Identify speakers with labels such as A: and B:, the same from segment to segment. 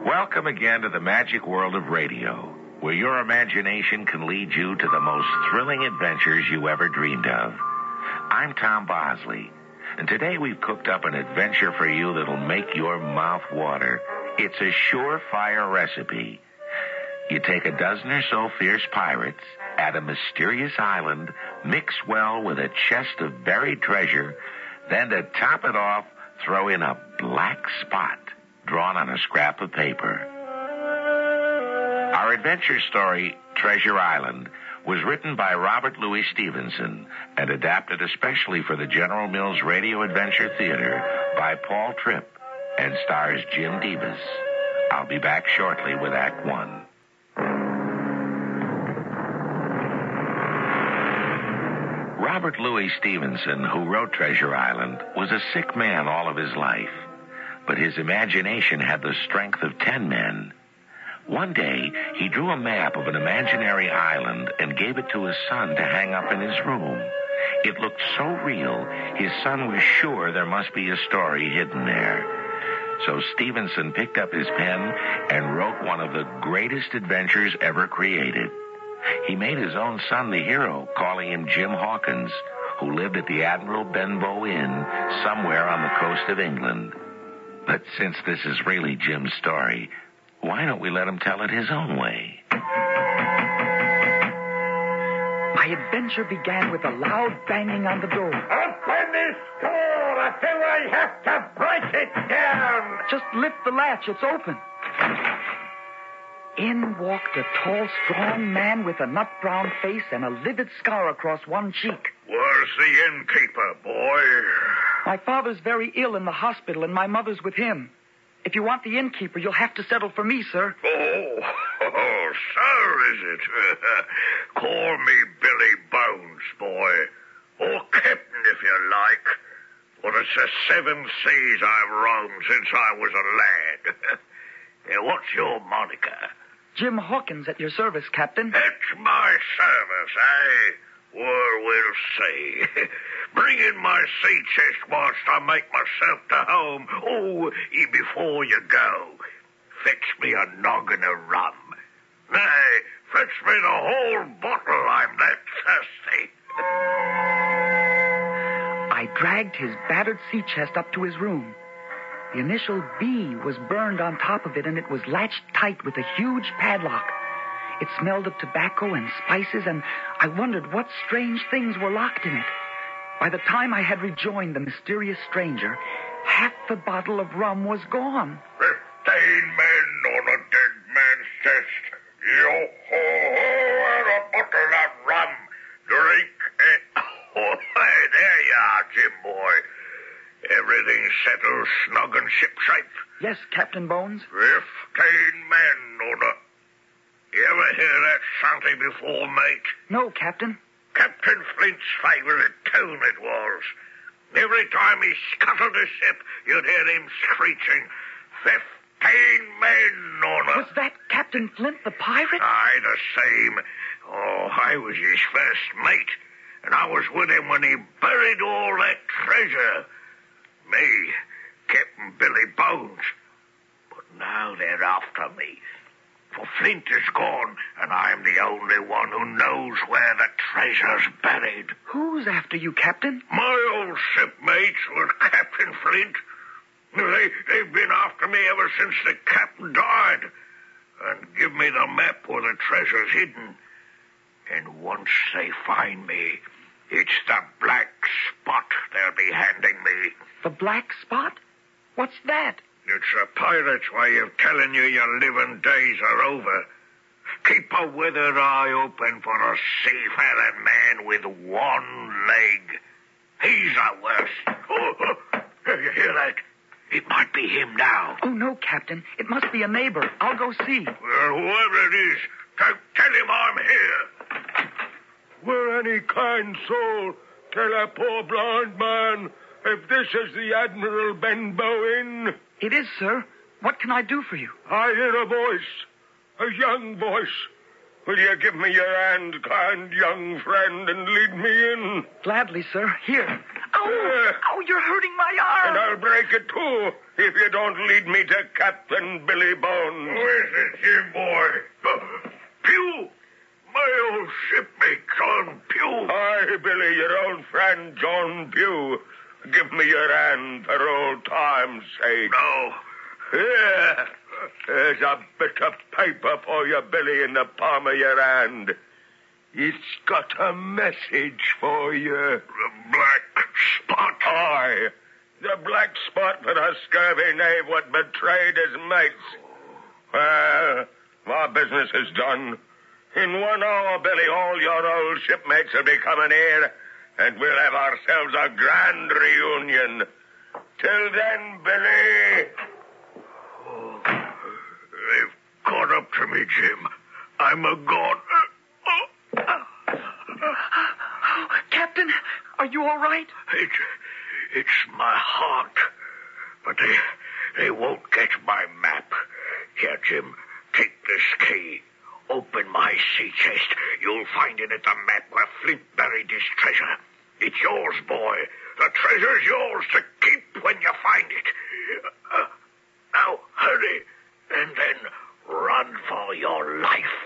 A: Welcome again to the magic world of radio, where your imagination can lead you to the most thrilling adventures you ever dreamed of. I'm Tom Bosley, and today we've cooked up an adventure for you that'll make your mouth water. It's a surefire recipe. You take a dozen or so fierce pirates, at a mysterious island, mix well with a chest of buried treasure, then to top it off, throw in a black spot drawn on a scrap of paper. Our adventure story, Treasure Island, was written by Robert Louis Stevenson and adapted especially for the General Mills Radio Adventure Theater by Paul Tripp and stars Jim Demas. I'll be back shortly with Act One. Robert Louis Stevenson, who wrote Treasure Island, was a sick man all of his life, but his imagination had the strength of 10 men. One day, he drew a map of an imaginary island and gave it to his son to hang up in his room. It looked so real, his son was sure there must be a story hidden there. So Stevenson picked up his pen and wrote one of the greatest adventures ever created. He made his own son the hero, calling him Jim Hawkins, who lived at the Admiral Benbow Inn somewhere on the coast of England. But since this is really Jim's story, why don't we let him tell it his own way?
B: My adventure began with a loud banging on the door.
C: Open this door until I have to break it down.
B: Just lift the latch, it's open. In walked a tall, strong man with a nut-brown face and a livid scar across one cheek.
C: Where's the innkeeper, boy?
B: My father's very ill in the hospital, and my mother's with him. If you want the innkeeper, you'll have to settle for me, sir.
C: Oh, sir, is it? Call me Billy Bones, boy. Or Captain, if you like. For it's the 7 seas I've roamed since I was a lad. What's your moniker?
B: Jim Hawkins at your service, Captain.
C: At my service, eh? Well, we'll see. Bring in my sea chest whilst I make myself to home. Oh, before you go, fetch me a noggin of rum. Nay, fetch me the whole bottle, I'm that thirsty.
B: I dragged his battered sea chest up to his room. The initial B was burned on top of it, and it was latched tight with a huge padlock. It smelled of tobacco and spices, and I wondered what strange things were locked in it. By the time I had rejoined the mysterious stranger, half the bottle of rum was gone.
C: 15 men on a dead man's chest. Yo-ho-ho, and a bottle of rum. Drink it. Oh, there you are, Jim boy. Everything settled snug and shipshape.
B: Yes, Captain Bones.
C: 15 men on a... You ever hear that shanty before, mate?
B: No, Captain.
C: Captain Flint's favourite tune it was. Every time he scuttled a ship, you'd hear him screeching, 15 men on a...
B: Was that Captain Flint, the pirate?
C: Aye, the same. Oh, I was his first mate, and I was with him when he buried all that treasure. Me, Captain Billy Bones. But now they're after me. For Flint is gone, and I'm the only one who knows where the treasure's buried.
B: Who's after you, Captain?
C: My old shipmates with Captain Flint. They've been after me ever since the captain died. And give me the map where the treasure's hidden. And once they find me, it's the black spot they'll be handing me.
B: The black spot? What's that?
C: It's a pirate's way of telling you your living days are over. Keep a withered eye open for a seafaring man with one leg. He's the worst. Oh, you hear that? It might be him now.
B: Oh, no, Captain. It must be a neighbor. I'll go see.
C: Well, whoever it is, tell him I'm here.
D: Will any kind soul tell a poor blind man if this is the Admiral Benbow Inn?
B: It is, sir. What can I do for you?
D: I hear a voice, a young voice. Will you give me your hand, kind young friend, and lead me in?
B: Gladly, sir. Here. Oh, you're hurting my arm.
D: And I'll break it, too, if you don't lead me to Captain Billy Bones.
C: Who is it, Jim, boy? Pew! My old shipmate, John Pew.
D: Aye, Billy, your old friend, John Pew. Give me your hand for old time's sake.
C: No.
D: Here, there's a bit of paper for you, Billy, in the palm of your hand. It's got a message for you.
C: The black spot.
D: Aye, the black spot for the scurvy knave what betrayed his mates. Well, our business is done. In 1 hour, Billy, all your old shipmates will be coming here, and we'll have ourselves a grand reunion. Till then, Billy...
C: Oh, they've caught up to me, Jim. I'm a god.
B: Captain, are you all right?
C: It's my heart. But they won't get my map. Here, Jim, take this key. Open my sea chest. You'll find in it the map where Flint buried his treasure. It's yours, boy. The treasure's yours to keep when you find it. Now, hurry, and then run for your life.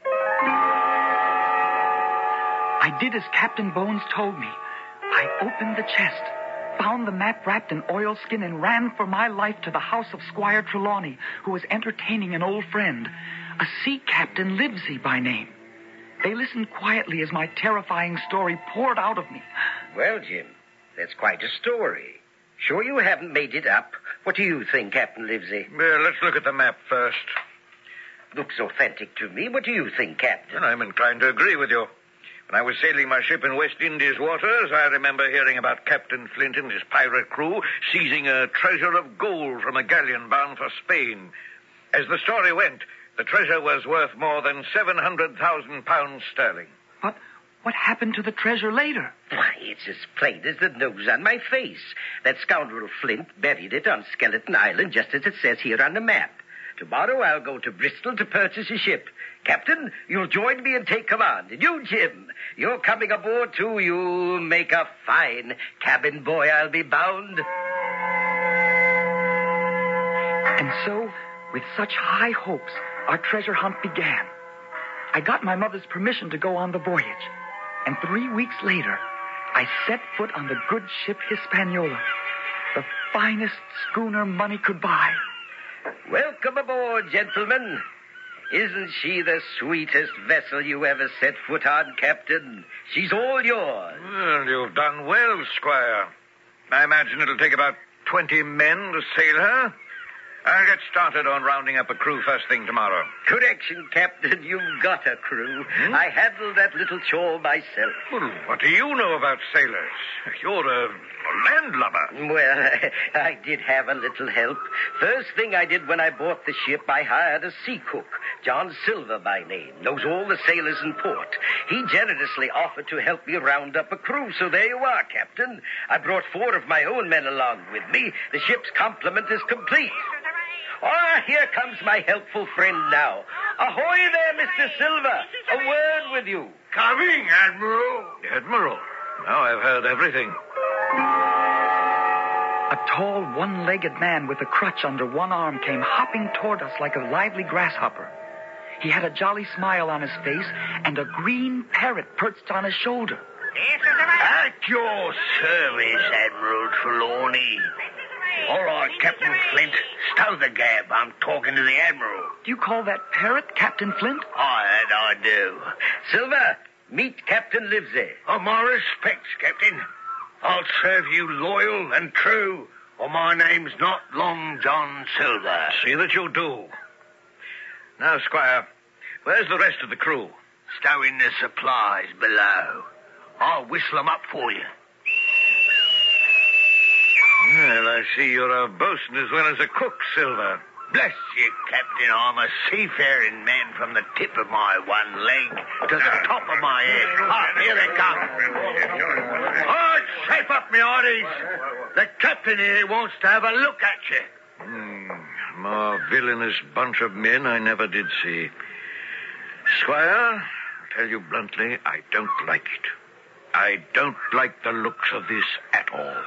B: I did as Captain Bones told me. I opened the chest, found the map wrapped in oilskin, and ran for my life to the house of Squire Trelawney, who was entertaining an old friend, a sea captain Livesey by name. They listened quietly as my terrifying story poured out of me.
E: Well, Jim, that's quite a story. Sure you haven't made it up? What do you think, Captain Livesey?
F: Well, let's look at the map first.
E: Looks authentic to me. What do you think, Captain?
F: And I'm inclined to agree with you. When I was sailing my ship in West Indies waters, I remember hearing about Captain Flint and his pirate crew seizing a treasure of gold from a galleon bound for Spain. As the story went, the treasure was worth more than 700,000 pounds sterling.
B: But what happened to the treasure later?
E: Why, it's as plain as the nose on my face. That scoundrel Flint buried it on Skeleton Island, just as it says here on the map. Tomorrow I'll go to Bristol to purchase a ship. Captain, you'll join me and take command. And you, Jim, you're coming aboard too. You'll make a fine cabin boy, I'll be bound.
B: And so, with such high hopes, our treasure hunt began. I got my mother's permission to go on the voyage. And 3 weeks later, I set foot on the good ship Hispaniola, the finest schooner money could buy.
E: Welcome aboard, gentlemen. Isn't she the sweetest vessel you ever set foot on, Captain? She's all yours.
F: Well, you've done well, Squire. I imagine it'll take about 20 men to sail her. I'll get started on rounding up a crew first thing tomorrow.
E: Correction, Captain. You've got a crew. I handled that little chore myself.
F: Well, what do you know about sailors? You're a landlubber.
E: Well, I did have a little help. First thing I did when I bought the ship, I hired a sea cook, John Silver by name, knows all the sailors in port. He generously offered to help me round up a crew, so there you are, Captain. I brought 4 of my own men along with me. The ship's complement is complete. Ah, here comes my helpful friend now. Ahoy there, Mr. Silver. A word with you.
C: Coming, Admiral.
F: Admiral, now I've heard everything.
B: A tall, one-legged man with a crutch under one arm came hopping toward us like a lively grasshopper. He had a jolly smile on his face and a green parrot perched on his shoulder.
C: At your service, Admiral Trelawney. All right, Captain Flint, stow the gab. I'm talking to the Admiral.
B: Do you call that parrot Captain Flint?
C: I do.
E: Silver, meet Captain Livesey.
C: Oh, my respects, Captain. I'll serve you loyal and true, or my name's not Long John Silver.
F: See that you do. Now, Squire, where's the rest of the crew?
C: Stowing the supplies below. I'll whistle 'em up for you.
F: Well, I see you're a bosun as well as a cook, Silver.
C: Bless you, Captain. I'm a seafaring man from the tip of my one leg to the top of my head. Ah, here they come. Oh, shape up, me hearties. The captain here wants to have a look at you.
F: More villainous bunch of men I never did see. Squire, I'll tell you bluntly, I don't like it. I don't like the looks of this at all.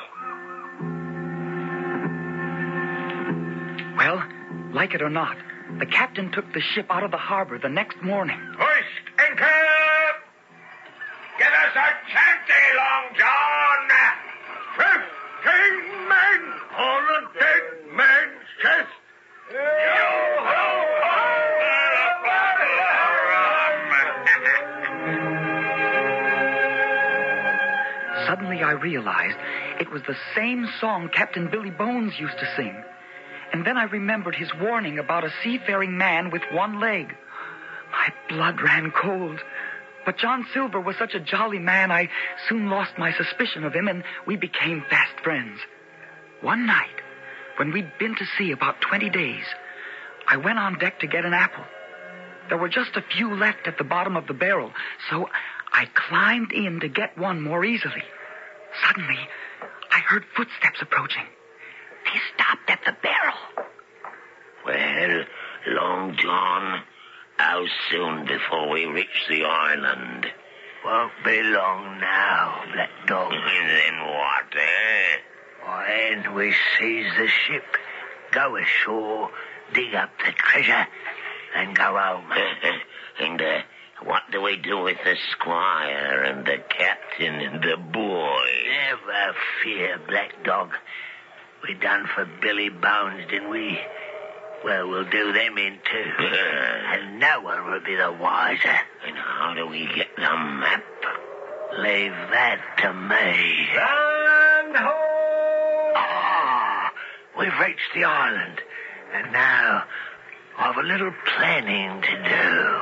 B: Well, like it or not, the captain took the ship out of the harbor the next morning.
C: Hoist anchor! Give us a chanty, Long John! 15 men on a dead man's chest!
B: Suddenly I realized it was the same song Captain Billy Bones used to sing. And then I remembered his warning about a seafaring man with one leg. My blood ran cold. But John Silver was such a jolly man, I soon lost my suspicion of him, and we became fast friends. One night, when we'd been to sea about 20 days, I went on deck to get an apple. There were just a few left at the bottom of the barrel, so I climbed in to get one more easily. Suddenly, I heard footsteps approaching. They stopped at the barrel.
A: Well, Long John, how soon before we reach the island?
C: Won't be long now, Black Dog.
A: Then what, eh?
C: When we seize the ship, go ashore, dig up the treasure, and go home.
A: And what do we do with the squire and the captain and the boy?
C: Never fear, Black Dog. We done for Billy Bones, didn't we? Well, we'll do them in too. And no one will be the wiser.
A: And how do we get the map?
C: Leave that to me.
D: Land ho!
C: Ah, we've reached the island. And now I've a little planning to do.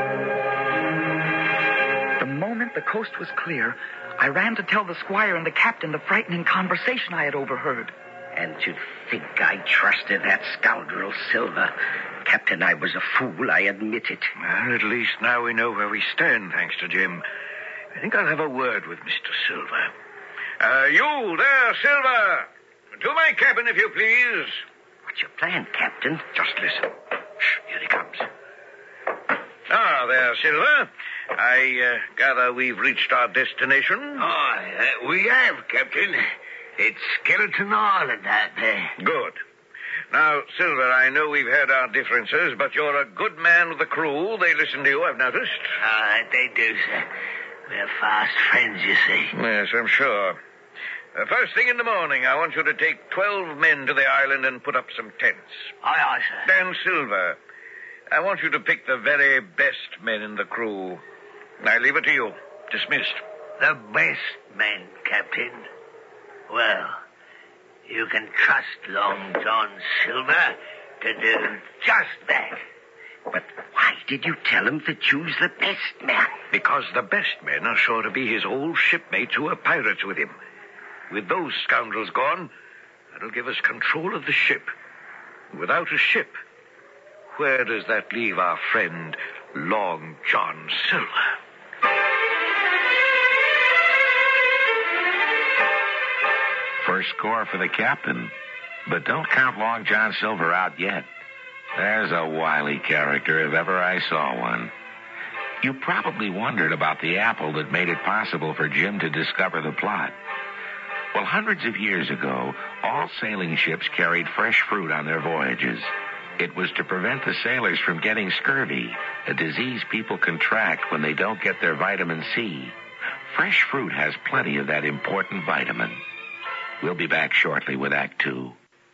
B: The moment the coast was clear, I ran to tell the squire and the captain the frightening conversation I had overheard.
E: And to think I trusted that scoundrel Silver. Captain, I was a fool, I admit it.
F: Well, at least now we know where we stand, thanks to Jim. I think I'll have a word with Mr. Silver. You there, Silver! To my cabin, if you please.
E: What's your plan, Captain?
F: Just listen. Shh, here he comes. Ah, there, Silver. I gather we've reached our destination.
C: We have, Captain. It's Skeleton Island out there.
F: Good. Now, Silver, I know we've had our differences, but you're a good man with the crew. They listen to you, I've noticed.
C: They do, sir. We're fast friends, you see.
F: Yes, I'm sure. First thing in the morning, I want you to take 12 men to the island and put up some tents.
C: Aye, sir.
F: Dan Silver, I want you to pick the very best men in the crew. I leave it to you. Dismissed.
C: The best men, Captain. Well, you can trust Long John Silver to do just that.
E: But why did you tell him to choose the best men?
F: Because the best men are sure to be his old shipmates who are pirates with him. With those scoundrels gone, that'll give us control of the ship. Without a ship, where does that leave our friend Long John Silver?
A: First score for the captain. But don't count Long John Silver out yet. There's a wily character if ever I saw one. You probably wondered about the apple that made it possible for Jim to discover the plot. Well, hundreds of years ago, all sailing ships carried fresh fruit on their voyages. It was to prevent the sailors from getting scurvy, a disease people contract when they don't get their vitamin C. Fresh fruit has plenty of that important vitamin. We'll be back shortly with Act 2.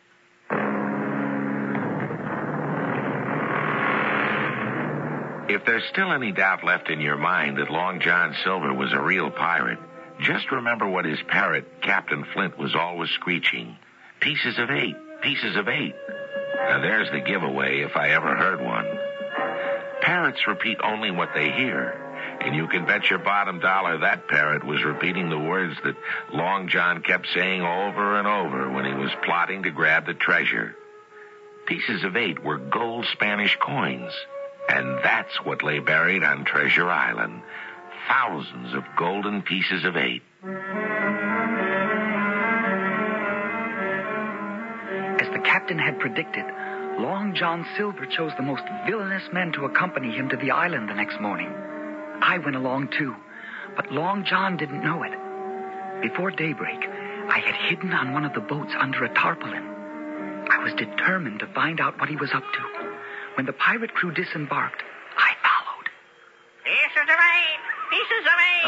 A: If there's still any doubt left in your mind that Long John Silver was a real pirate, just remember what his parrot, Captain Flint, was always screeching. Pieces of 8, pieces of 8. Now there's the giveaway if I ever heard one. Parrots repeat only what they hear. And you can bet your bottom dollar that parrot was repeating the words that Long John kept saying over and over when he was plotting to grab the treasure. Pieces of 8 were gold Spanish coins. And that's what lay buried on Treasure Island. Thousands of golden pieces of 8.
B: As the captain had predicted, Long John Silver chose the most villainous men to accompany him to the island the next morning. I went along, too. but Long John didn't know it. Before daybreak, I had hidden on one of the boats under a tarpaulin. I was determined to find out what he was up to. When the pirate crew disembarked, I followed.
G: Pieces of eight! Pieces of eight!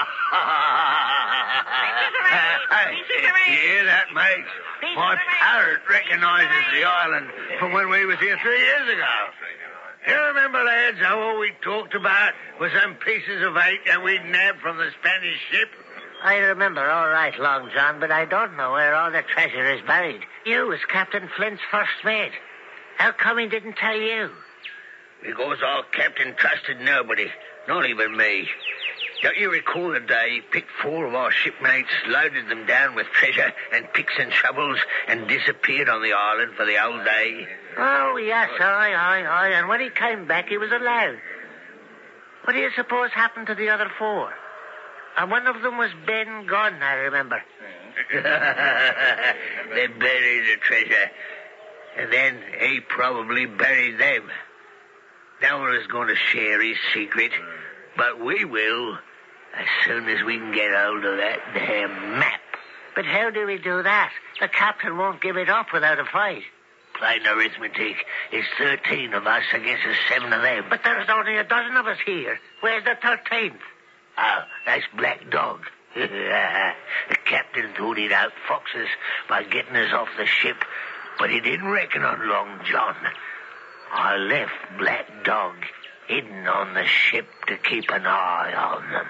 C: You hear that, mate? My parrot recognizes the island from when we was here 3 years ago. You remember, lads, how all we talked about was them pieces of eight that we'd nabbed from the Spanish ship?
G: I remember all right, Long John, but I don't know where all the treasure is buried. You was Captain Flint's first mate. How come he didn't tell you?
C: Because our captain trusted nobody, not even me. Don't you recall the day he picked 4 of our shipmates, loaded them down with treasure and picks and shovels, and disappeared on the island for the whole day?
G: Oh, yes, aye. And when he came back, he was allowed. What do you suppose happened to the other 4? And one of them was Ben Gunn, I remember.
C: They buried the treasure, and then he probably buried them. No one is going to share his secret, but we will as soon as we can get hold of that damn map.
G: But how do we do that? The captain won't give it up without a fight.
C: Plain arithmetic. It's 13 of us against the 7 of them.
G: But there's only a dozen of us here. Where's the 13th?
C: Oh, that's Black Dog. The captain thought he'd outfox us by getting us off the ship, but he didn't reckon on Long John. I left Black Dog hidden on the ship to keep an eye on them.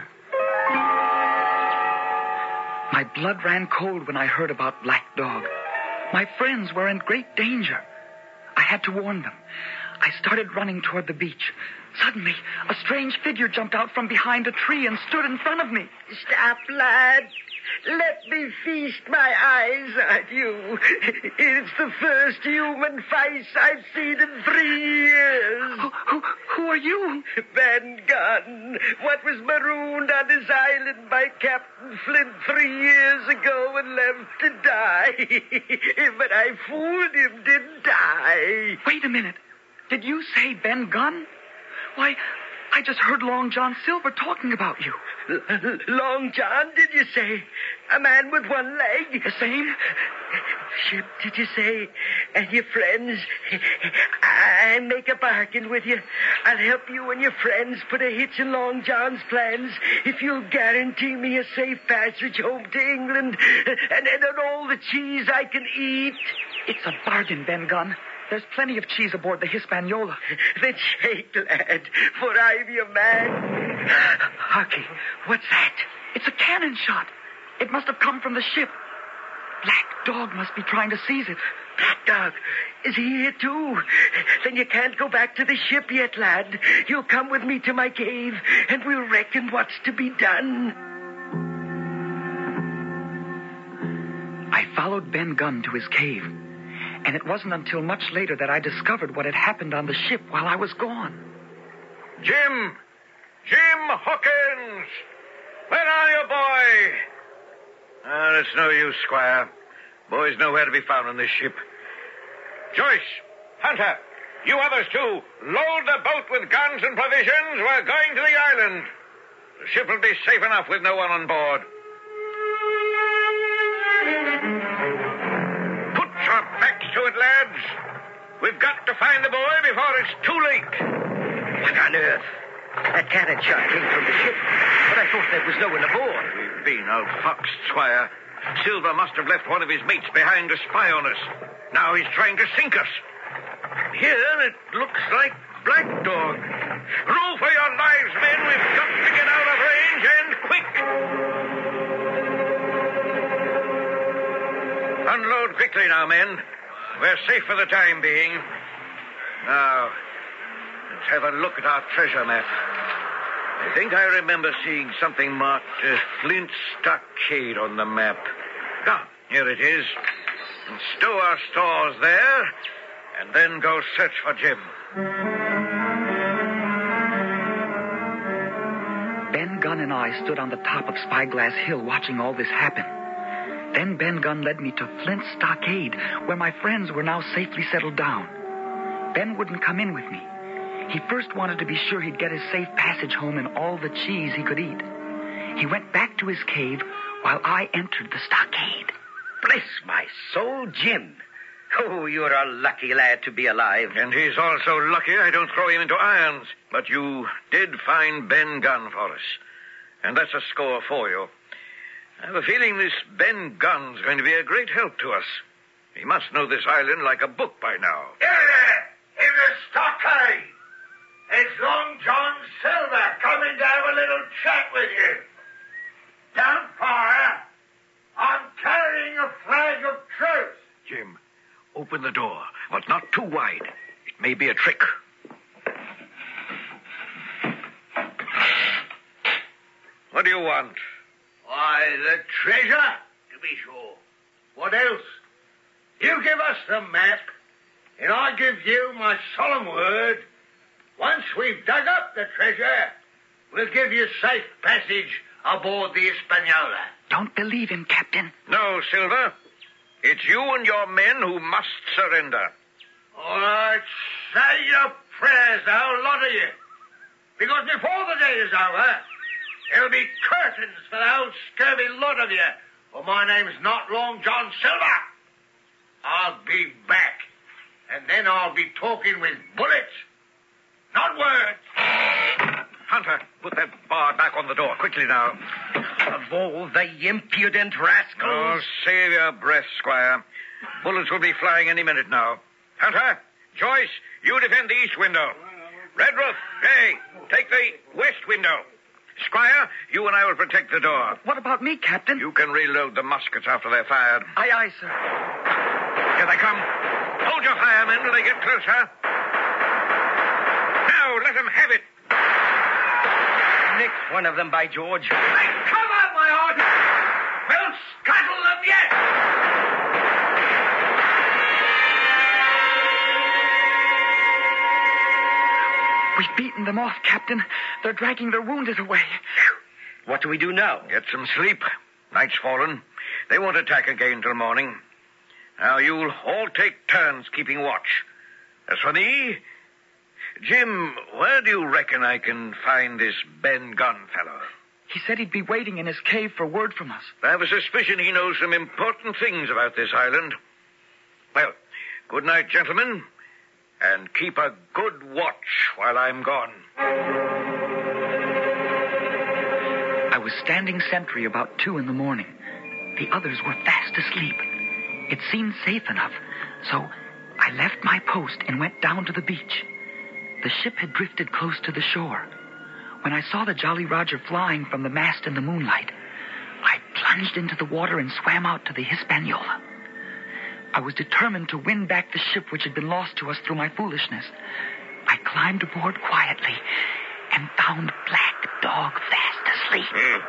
B: My blood ran cold when I heard about Black Dog. My friends were in great danger. I had to warn them. I started running toward the beach. Suddenly, a strange figure jumped out from behind a tree and stood in front of me.
H: Stop, lad. Let me feast my eyes on you. It's the first human face I've seen in 3 years.
B: Who are you?
H: Ben Gunn, what was marooned on this island by Captain Flint 3 years ago and left to die. But I fooled him, didn't I?
B: Wait a minute. Did you say Ben Gunn? Why, I just heard Long John Silver talking about you.
H: Long John, did you say? A man with one leg?
B: The same?
H: Ship, did you say? And your friends? I make a bargain with you. I'll help you and your friends put a hitch in Long John's plans if you'll guarantee me a safe passage home to England and all the cheese I can eat.
B: It's a bargain, Ben Gunn. There's plenty of cheese aboard the Hispaniola.
H: Then shake, lad, for I'm your man.
B: Harky, what's that? It's a cannon shot. It must have come from the ship. Black Dog must be trying to seize it.
H: Black Dog? Is he here, too? Then you can't go back to the ship yet, lad. You'll come with me to my cave, and we'll reckon what's to be done.
B: I followed Ben Gunn to his cave. And it wasn't until much later that I discovered what had happened on the ship while I was gone.
F: Jim Hawkins! Where are you, boy? It's no use, Squire. Boy's nowhere to be found on this ship. Joyce, Hunter, you others too, load the boat with guns and provisions. We're going to the island. The ship will be safe enough with no one on board. Our backs to it, lads. We've got to find the boy before it's too late.
E: What on earth? That cannon shot came from the ship, but I thought there was no one aboard.
F: We've been outfoxed, Squire. Silver must have left one of his mates behind to spy on us. Now he's trying to sink us. Here it looks like Black Dog. Row for your lives, men. We've got to get out of range and quick. Unload quickly now, men. We're safe for the time being. Now, let's have a look at our treasure map. I think I remember seeing something marked Flint Stockade on the map. Ah, here it is. And stow our stores there, and then go search for Jim.
B: Ben Gunn and I stood on the top of Spyglass Hill watching all this happen. Then Ben Gunn led me to Flint Stockade, where my friends were now safely settled down. Ben wouldn't come in with me. He first wanted to be sure he'd get his safe passage home and all the cheese he could eat. He went back to his cave while I entered the stockade.
E: Bless my soul, Jim. Oh, you're a lucky lad to be alive.
F: And he's also lucky I don't throw him into irons. But you did find Ben Gunn for us. And that's a score for you. I have a feeling this Ben Gunn's going to be a great help to us. He must know this island like a book by now.
C: In the stockade. It's Long John Silver coming to have a little chat with you. Don't fire. I'm carrying a flag of truce.
F: Jim, open the door, but not too wide. It may be a trick. What do you want?
C: Why, the treasure, to be sure. What else? You give us the map, and I give you my solemn word. Once we've dug up the treasure, we'll give you safe passage aboard the Hispaniola.
B: Don't believe him, Captain.
F: No, Silver. It's you and your men who must surrender.
C: All right, say your prayers, though, a lot of you. Because before the day is over, there'll be curtains for the whole scurvy lot of you. For my name's not Long John Silver. I'll be back, and then I'll be talking with bullets, not words.
F: Hunter, put that bar back on the door. Quickly now.
E: Of all the impudent rascals.
F: Oh, save your breath, Squire. Bullets will be flying any minute now. Hunter, Joyce, you defend the east window. Redruth, hey, take the west window. Squire, you and I will protect the door.
B: What about me, Captain?
F: You can reload the muskets after they're fired.
B: Aye, aye, sir.
F: Here they come. Hold your fire, men, till they get closer. Now, let them have it.
E: Nicked one of them, by George.
C: Hey, come on, my horse! We'll scuttle them yet!
B: We've beaten them off, Captain. They're dragging their wounded away.
E: What do we do now?
F: Get some sleep. Night's fallen. They won't attack again till morning. Now, you'll all take turns keeping watch. As for me, Jim, where do you reckon I can find this Ben Gunn fellow?
B: He said he'd be waiting in his cave for word from us.
F: I have a suspicion he knows some important things about this island. Well, good night, gentlemen, and keep a good watch while I'm gone.
B: I was standing sentry about 2 a.m. The others were fast asleep. It seemed safe enough, so I left my post and went down to the beach. The ship had drifted close to the shore. When I saw the Jolly Roger flying from the mast in the moonlight, I plunged into the water and swam out to the Hispaniola. I was determined to win back the ship which had been lost to us through my foolishness. I climbed aboard quietly and found Black Dog fast asleep.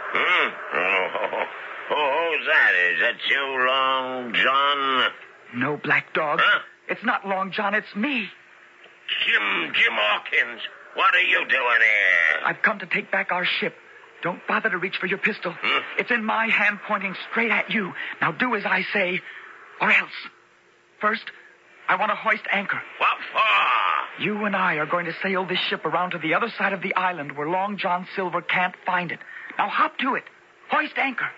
C: Who's that? Is that you, Long John?
B: No, Black Dog.
C: Huh?
B: It's not Long John, it's me.
C: Jim Hawkins, what are you doing here?
B: I've come to take back our ship. Don't bother to reach for your pistol. It's in my hand pointing straight at you. Now do as I say, or else. First, I want to hoist anchor.
C: What for?
B: You and I are going to sail this ship around to the other side of the island where Long John Silver can't find it. Now hop to it. Hoist anchor.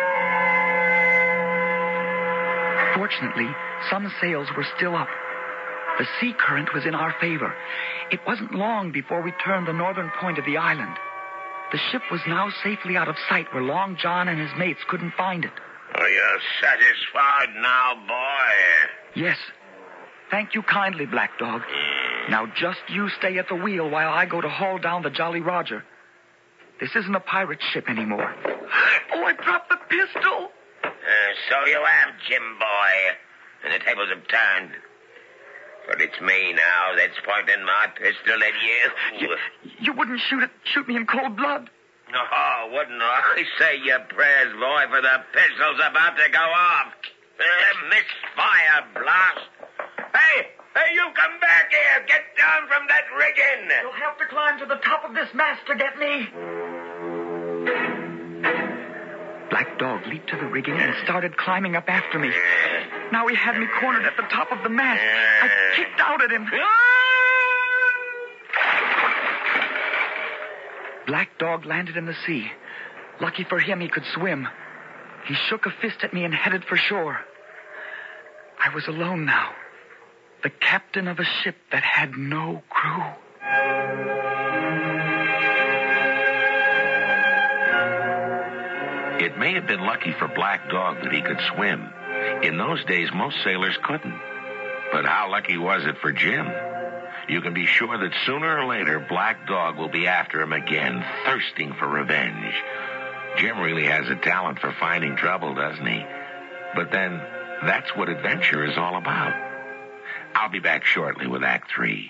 B: Fortunately, some sails were still up. The sea current was in our favor. It wasn't long before we turned the northern point of the island. The ship was now safely out of sight where Long John and his mates couldn't find it.
C: Are you satisfied now, boy?
B: Yes. Thank you kindly, Black Dog. Now just you stay at the wheel while I go to haul down the Jolly Roger. This isn't a pirate ship anymore. Oh, I dropped the pistol.
C: So you have, Jim boy. And the tables have turned. But it's me now that's pointing my pistol at you.
B: You wouldn't shoot me in cold blood.
C: Oh, wouldn't I? Say your prayers, boy, for the pistol's about to go off. Misfire blast. Hey, you come back here. Get down from that rigging.
B: You'll have to climb to the top of this mast to get me. Black Dog leaped to the rigging and started climbing up after me. Now he had me cornered at the top of the mast. I kicked out at him. Black Dog landed in the sea. Lucky for him, he could swim. He shook a fist at me and headed for shore. I was alone now. The captain of a ship that had no crew.
A: It may have been lucky for Black Dog that he could swim. In those days, most sailors couldn't. But how lucky was it for Jim? You can be sure that sooner or later, Black Dog will be after him again, thirsting for revenge. Jim really has a talent for finding trouble, doesn't he? But then, that's what adventure is all about. I'll be back shortly with Act 3.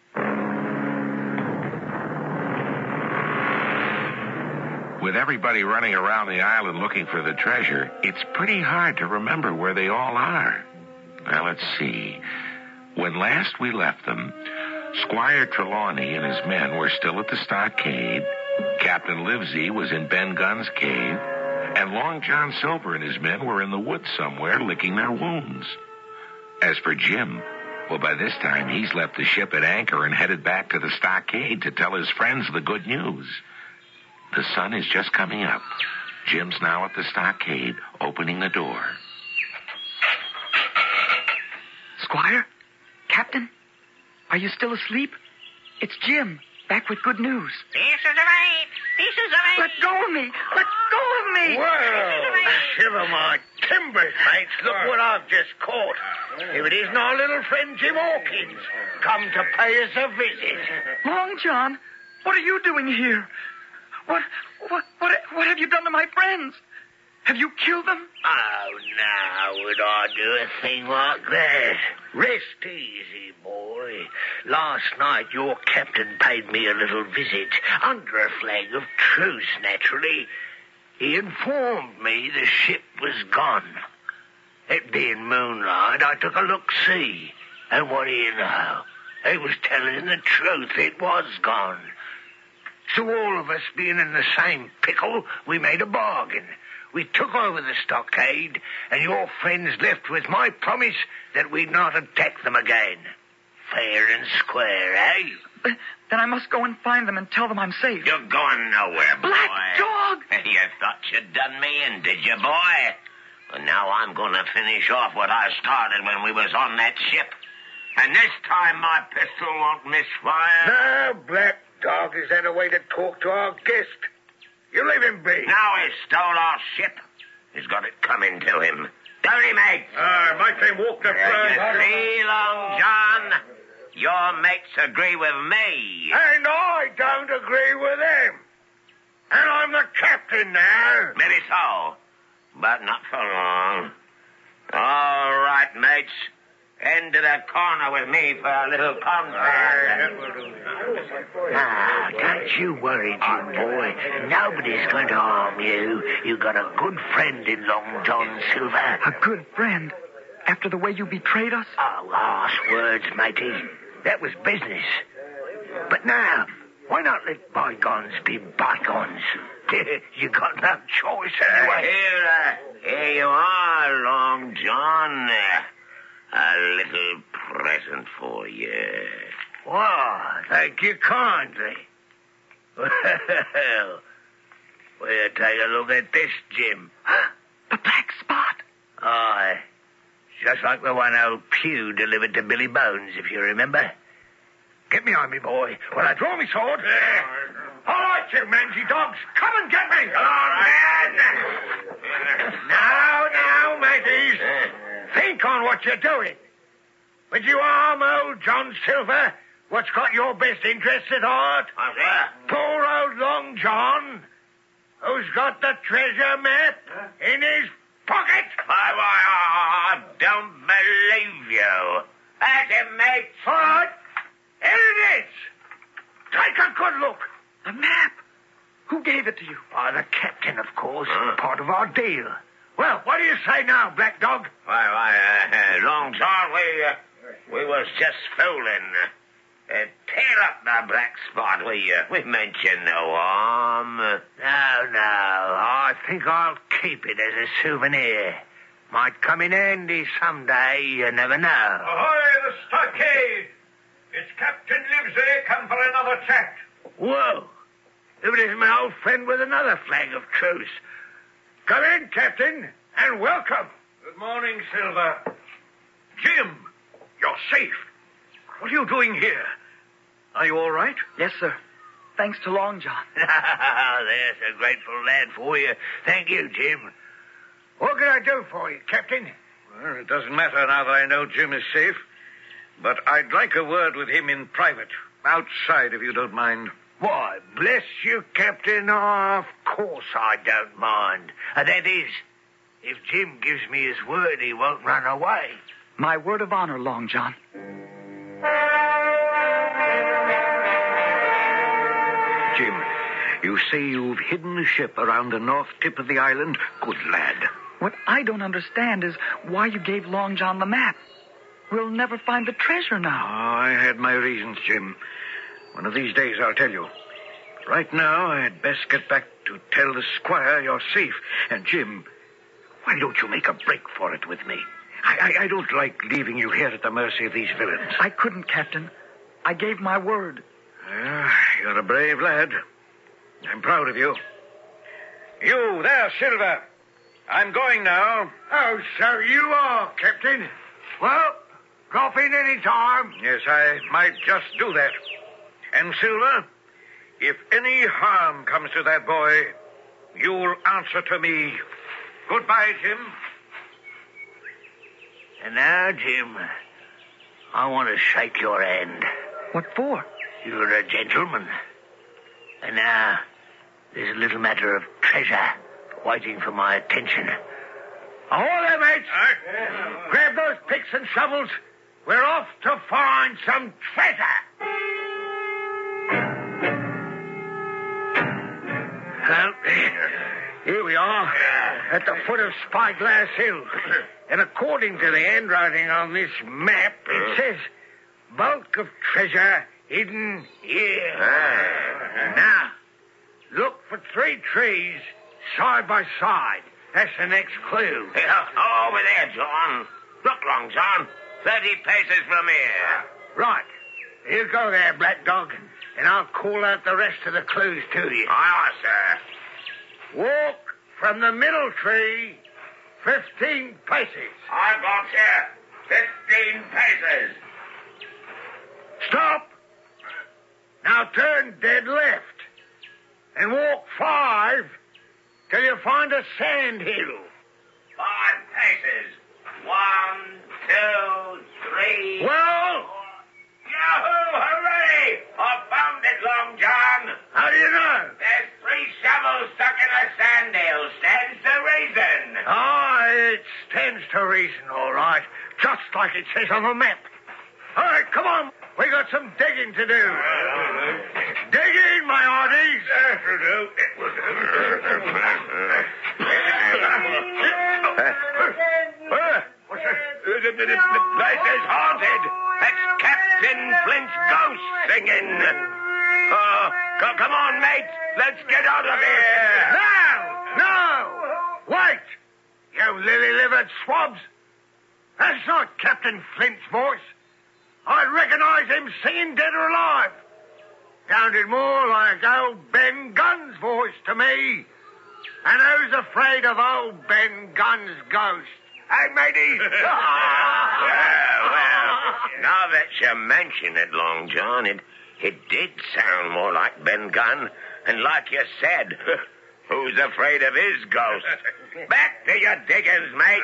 A: With everybody running around the island looking for the treasure, it's pretty hard to remember where they all are. Now, let's see. When last we left them, Squire Trelawney and his men were still at the stockade, Captain Livesey was in Ben Gunn's cave, and Long John Silver and his men were in the woods somewhere licking their wounds. As for Jim, well, by this time, he's left the ship at anchor and headed back to the stockade to tell his friends the good news. The sun is just coming up. Jim's now at the stockade, opening the door.
B: Squire? Captain? Are you still asleep? It's Jim, back with good news.
G: This is the right. This is the right.
B: Let go of me! Let go of me!
C: Well, shiver my timbers, mates. Look what I've just caught. If it isn't our little friend Jim Hawkins, come to pay us a visit.
B: Long John, what are you doing here? What have you done to my friends? Have you killed them?
C: Oh, now would I do a thing like that? Rest easy, boy. Last night your captain paid me a little visit, under a flag of truce, naturally. He informed me the ship was gone. It being moonlight, I took a look-see. And what do you know? He was telling the truth. It was gone. So all of us being in the same pickle, we made a bargain. We took over the stockade, and your friends left with my promise that we'd not attack them again. Fair and square, eh?
B: Then I must go and find them and tell them I'm safe.
I: You're going nowhere, boy.
B: Black Dog!
I: You thought you'd done me in, did you, boy? Well, now I'm going to finish off what I started when we was on that ship. And this time my pistol won't miss fire.
C: Now, Black Dog, is that a way to talk to our guest? You leave him be.
I: Now he stole our ship. He's got it coming to him. Don't he, mate?
C: My team walked the
I: You see, Long John? Your mates agree with me.
C: And I don't agree with them. And I'm the captain now.
I: Maybe so, but not for long. All right, mates. Into the corner with me for a little conference.
C: Don't you worry, Jim boy. Nobody's going to harm you. You've got a good friend in Long John Silver.
B: A good friend? After the way you betrayed us?
C: Oh, harsh words, matey. That was business. But now, why not let bygones be bygones? You got no choice anyway.
I: Here you are, Long John. A little present for you.
C: Well, thank you kindly. Well, we'll take a look at this, Jim.
B: The black spot.
C: Aye. Just like the one old Pew delivered to Billy Bones, if you remember. Get behind me, boy, while I draw me sword. All right, you mangy dogs. Come and get me. Come on, man. Now, mateys. Think on what you're doing. Would you harm old John Silver, what's got your best interests at heart? Poor old Long John, who's got the treasure map in his pocket?
I: I don't believe you. That's it, mate.
C: All right, here it is. Take a good look.
B: The map. Who gave it to you?
C: The captain, of course. Part of our deal. Well, what do you say now, Black Dog?
I: Long John, we was just fooling. Tear up the black spot. We mentioned no harm.
C: No. I think I'll keep it as a souvenir. Might come in handy someday. You never know.
D: Ahoy, the stockade! It's Captain Livesey come for another chat.
C: Whoa. If it is my old friend with another flag of truce. Come in, Captain, and welcome.
F: Good morning, Silver. Jim, you're safe. What are you doing here? Are you all right?
B: Yes, sir. Thanks to Long John.
C: There's a grateful lad for you. Thank you, Jim. What can I do for you, Captain?
F: Well, it doesn't matter now that I know Jim is safe. But I'd like a word with him in private. Outside, if you don't mind.
C: Why, bless you, Captain. Of course I don't mind. That is, if Jim gives me his word he won't run away.
B: My word of honor, Long John.
F: Jim, you say you've hidden a ship around the north tip of the island? Good lad.
B: What I don't understand is why you gave Long John the map. We'll never find the treasure now.
F: Oh, I had my reasons, Jim. One of these days I'll tell you. Right now, I'd best get back to tell the squire you're safe. And, Jim, why don't you make a break for it with me? I don't like leaving you here at the mercy of these villains.
B: I couldn't, Captain. I gave my word.
F: You're a brave lad. I'm proud of you. You there, Silver. I'm going now.
C: Oh, so you are, Captain. Well, drop in any time.
F: Yes, I might just do that. And, Silver, if any harm comes to that boy, you'll answer to me. Goodbye, Jim.
C: And now, Jim, I want to shake your hand.
B: What for?
C: You're a gentleman. And now, there's a little matter of treasure waiting for my attention. All there, mates. Grab those picks and shovels. We're off to find some treasure. Well, here we are, at the foot of Spyglass Hill. And according to the handwriting on this map, it says, bulk of treasure hidden here. Now, look for 3 trees side by side. That's the next clue.
I: Over there, John. Look, Long John. 30 paces from here.
C: Right. You go there, Black Dog, and I'll call out the rest of the clues to you.
I: Aye, sir.
C: Walk from the middle tree 15 paces.
I: I've got you 15 paces.
C: Stop. Now turn dead left and walk 5 till you find a sand hill.
I: 5 paces. 1, 2, 3.
C: Well?
I: Yahoo! Hooray! I found it, Long John.
C: How do you know?
I: There's 3 shovels stuck in a sand hill. Stands to reason.
C: It stands to reason, all right. Just like it says on the map. All right, come on. We got some digging to do. Dig in, my hearties.
I: The place is haunted. That's Captain Flint's ghost singing. Come on, mates. Let's get out of here.
C: No! Wait! You lily-livered swabs. That's not Captain Flint's voice. I recognize him singing dead or alive. Sounded more like old Ben Gunn's voice to me. And who's afraid of old Ben Gunn's ghost? Hey, mateys?
I: Well, now that you mention it, Long John, it did sound more like Ben Gunn. And like you said, who's afraid of his ghost? Back to your diggings, mate.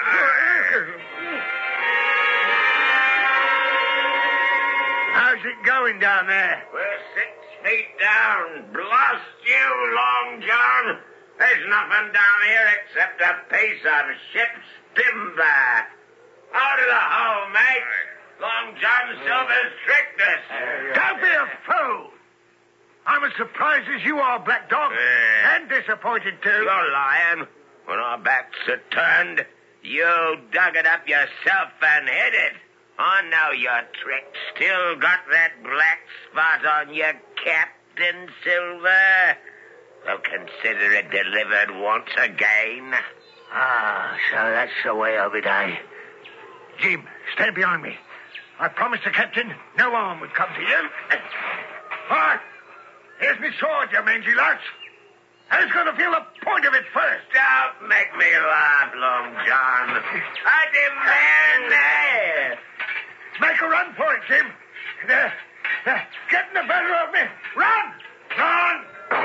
C: How's it going down there?
I: We're 6 feet down. Blast you, Long John. There's nothing down here except a piece of ship's timber. Out of the hole, mate. Long John Silver's tricked us.
C: Don't be a fool. I'm as surprised as you are, Black Dog. And disappointed, too.
I: You're lying. When our backs are turned, you dug it up yourself and hid it. I know your trick. Still got that black spot on your Captain Silver. Well, consider it delivered once again.
C: So that's the way of it, eh? Jim, stand behind me. I promised the captain no harm would come to you. All right. Here's me sword, you mangy larks. Who's going to feel the point of it first?
I: Don't make me laugh, Long John. I demand that.
C: Make a run for it, Jim. They're getting the better of me. Run! Run!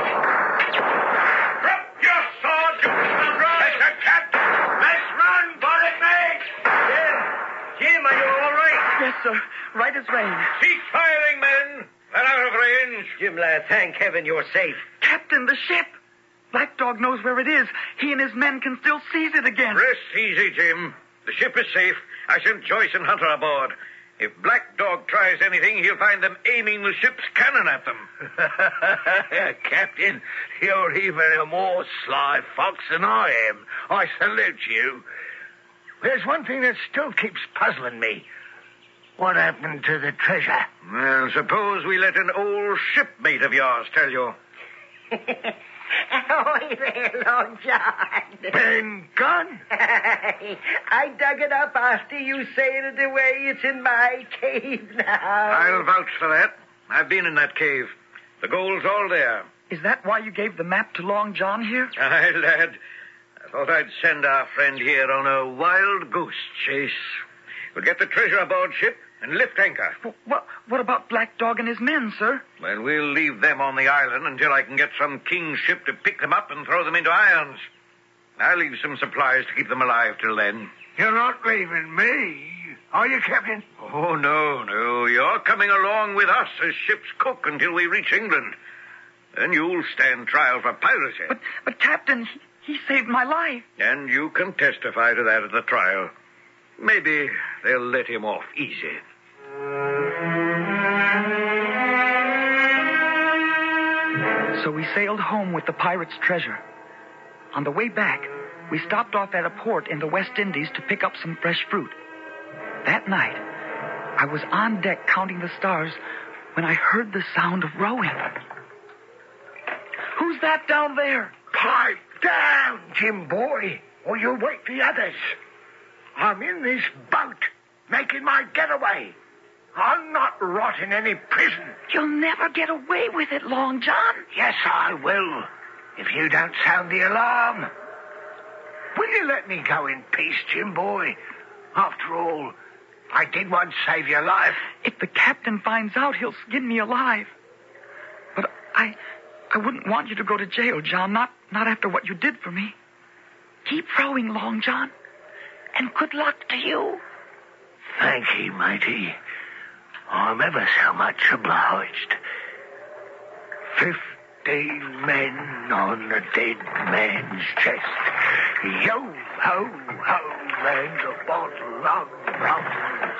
C: Drop your sword, you run! It's a cat! Let's run for it, mate!
E: Jim, are you all right?
B: Yes, sir. Right as rain.
F: Cease firing, men. They're out of range.
E: Jim, lad, thank heaven you're safe.
B: Captain, the ship. Black Dog knows where it is. He and his men can still seize it again.
F: Rest easy, Jim. The ship is safe. I sent Joyce and Hunter aboard. If Black Dog tries anything, he'll find them aiming the ship's cannon at them.
C: Captain, you're even a more sly fox than I am. I salute you. There's one thing that still keeps puzzling me. What happened to the treasure?
F: Well, suppose we let an old shipmate of yours tell you.
H: Ahoy there, Long John.
C: Been gone?
H: I dug it up after you sailed away. It's in my cave now.
F: I'll vouch for that. I've been in that cave. The gold's all there.
B: Is that why you gave the map to Long John here?
F: Aye, lad. I thought I'd send our friend here on a wild goose chase. We'll get the treasure aboard ship and lift anchor.
B: What about Black Dog and his men, sir?
F: Well, we'll leave them on the island until I can get some king's ship to pick them up and throw them into irons. I'll leave some supplies to keep them alive till then.
C: You're not leaving me, are you, Captain?
F: Oh, no. You're coming along with us as ship's cook until we reach England. Then you'll stand trial for piracy.
B: But Captain, he saved my life.
F: And you can testify to that at the trial. Maybe they'll let him off easy.
B: So we sailed home with the pirates' treasure. On the way back, we stopped off at a port in the West Indies to pick up some fresh fruit. That night, I was on deck counting the stars when I heard the sound of rowing. Who's that down there?
C: Pipe down, Jim boy, or you'll wake the others. I'm in this boat, making my getaway. I'll not rot in any prison.
B: You'll never get away with it, Long John.
C: Yes, I will, if you don't sound the alarm. Will you let me go in peace, Jim boy? After all, I did once save your life.
B: If the captain finds out, he'll skin me alive. But I wouldn't want you to go to jail, John, not after what you did for me. Keep rowing, Long John, and good luck to you.
C: Thank you, matey. I'm ever so much obliged. 15 men on the dead man's chest. Yo, ho, ho, and a bottle of rum.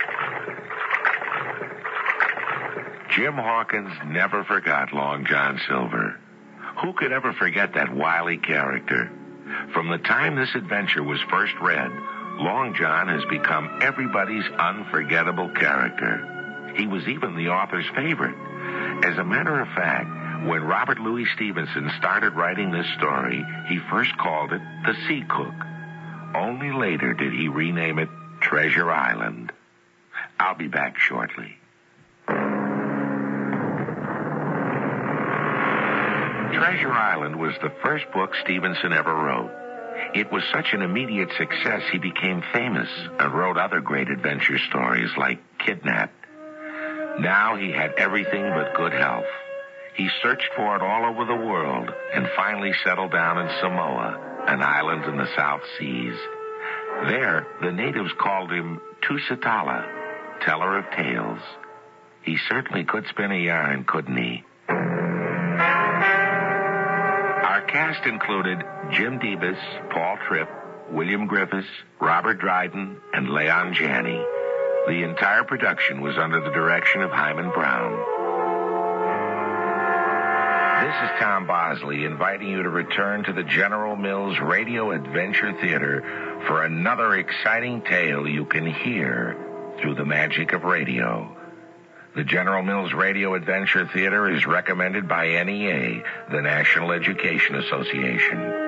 A: Jim Hawkins never forgot Long John Silver. Who could ever forget that wily character? From the time this adventure was first read, Long John has become everybody's unforgettable character. He was even the author's favorite. As a matter of fact, when Robert Louis Stevenson started writing this story, he first called it The Sea Cook. Only later did he rename it Treasure Island. I'll be back shortly. Treasure Island was the first book Stevenson ever wrote. It was such an immediate success, he became famous and wrote other great adventure stories like Kidnapped. Now he had everything but good health. He searched for it all over the world and finally settled down in Samoa, an island in the South Seas. There, the natives called him Tusitala, teller of tales. He certainly could spin a yarn, couldn't he? Our cast included Jim Debus, Paul Tripp, William Griffiths, Robert Dryden, and Leon Janney. The entire production was under the direction of Hyman Brown. This is Tom Bosley inviting you to return to the General Mills Radio Adventure Theater for another exciting tale you can hear through the magic of radio. The General Mills Radio Adventure Theater is recommended by NEA, the National Education Association.